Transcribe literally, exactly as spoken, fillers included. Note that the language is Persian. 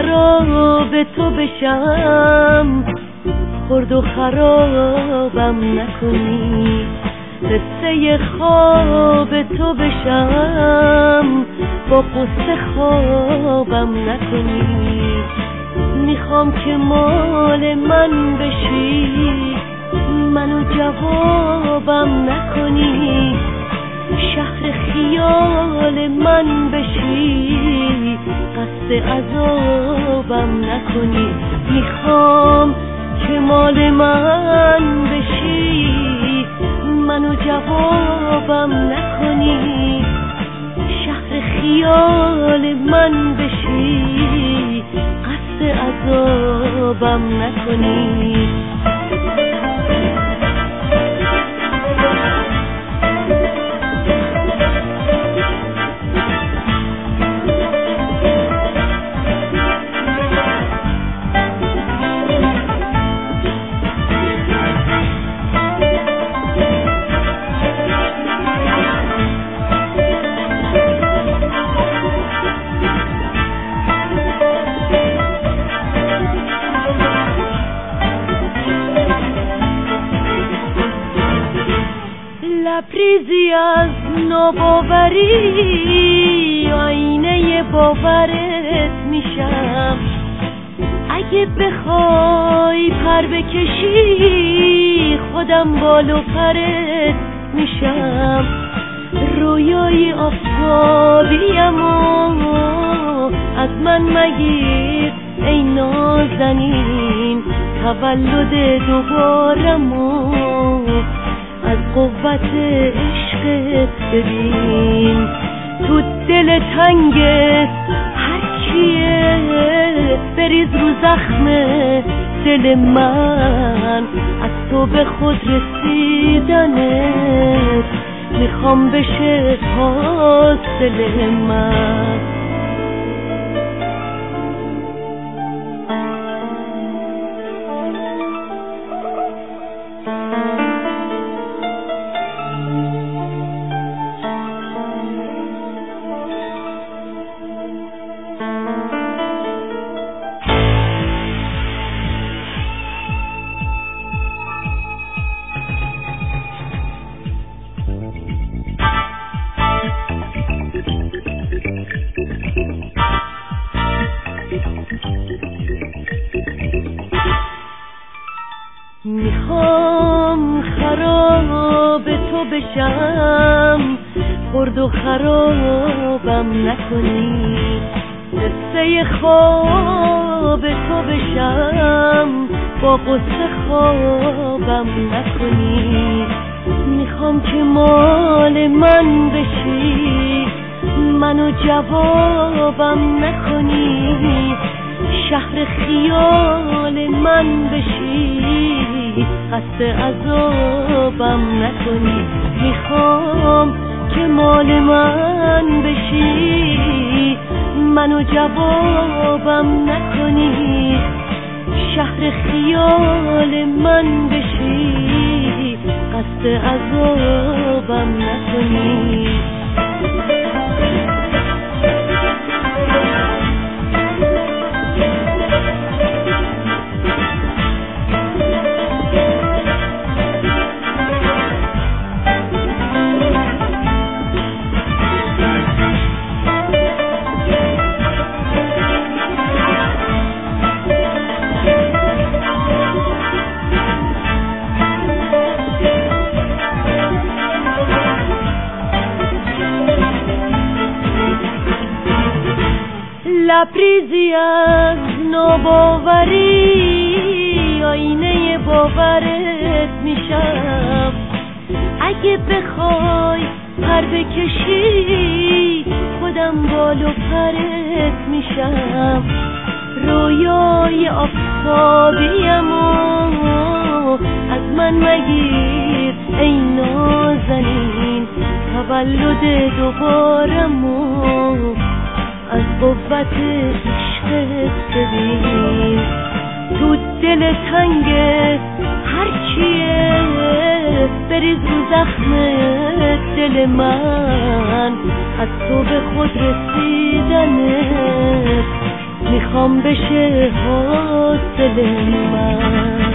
خراب تو بشم، خرد و خرابم نکنی. قصه خواب تو بشم، با قصه خوابم نکنی. میخوام که مال من بشی، منو جوابم نکنی. شهر خیال من بشی، قصد عذابم نکنی. میخوام که مال من بشی، منو جوابم نکنی. شهر خیال من بشی، قصد عذابم نکنی. لبریزی از ناباوری، آینه باورت میشم. اگه بخوای پر بکشی، خودم بال و پرت میشم. رویای آفتابیم و از من مگیر ای نازنین. تولد دوبارم و از قوت عشقت ببین. تو دل تنگ هر کیه، بریز رو زخم دل من. از تو به خود رسیدنت میخوام بشه حاصل من. میخوام خراب تو بشم، خرد و خرابم نکنی. قصه خواب تو بشم، با قصه خوابم نکنی. میخوام که مال من بشی، منو جوابم نکنی. شهر خیال من بشی، قصد عذابم نکنی. میخوام که مال من بشی، منو جوابم نکنی. شهر خیال من بشی، قصد عذابم نکنی. لبریزی از ناباوری، آینه باورت میشم. اگه بخوای پر بکشی، خودم بال و پرت میشم. رویای آفتابیم و از من مگیر ای نازنین. تولد دوبارم و از قوت عشقت ببین. تو دل تنگ هر کیه، بریز رو زخم دل من. از تو به خود رسیدنت میخوام تمام بشه حاصل من.